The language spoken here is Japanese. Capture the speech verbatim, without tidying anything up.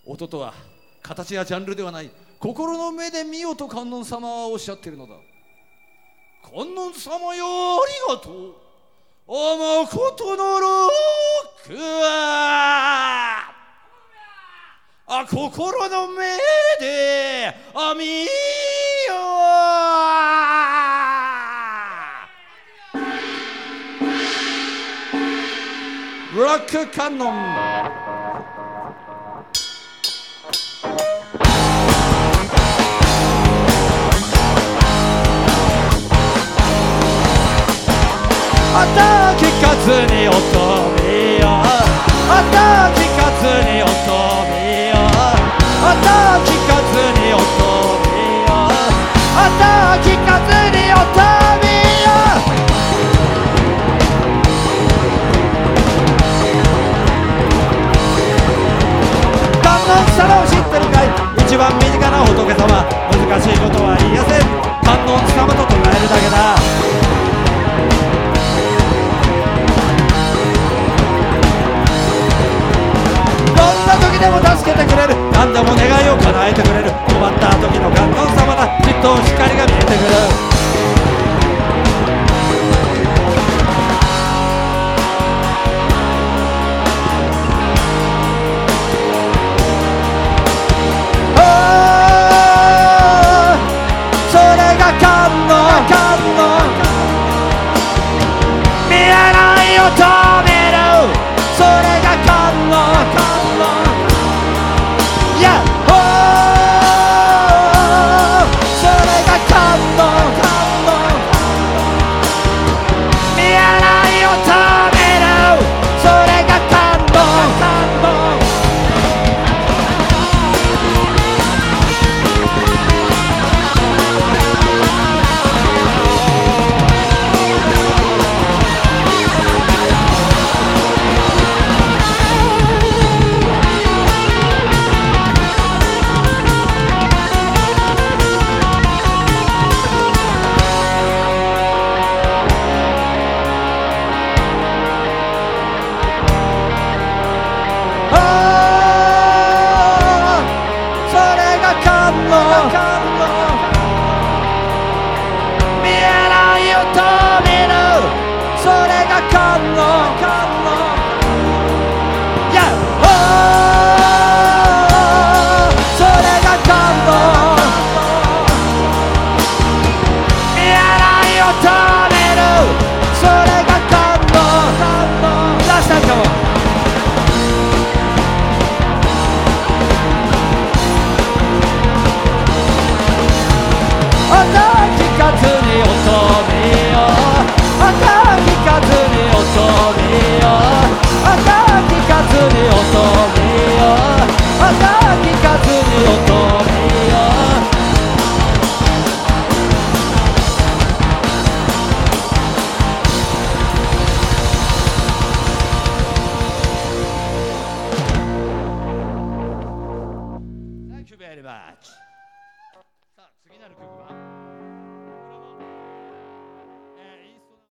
音とは形やジャンルではない、心の目で見よと観音様はおっしゃっているのだ。観音様よ、ありがとう。あまことのロックはあ心の目であ見よブラック観音。あた聞かずに音見よ、あた聞かずに音見よ、あた聞かずに音見よ、あた聞かずに音見よ。観音様を知ってるかい、一番身近な仏様。難しいことは言いやせん、観音様と唱えるだけだ。時でも助けてくれる、何でも願いを叶えてくれる、困った時の観音様だ、きっと光が見えてくる。それが観音、観音見えない音を見る、それが観音、観音Thank you very much. さあ次なる曲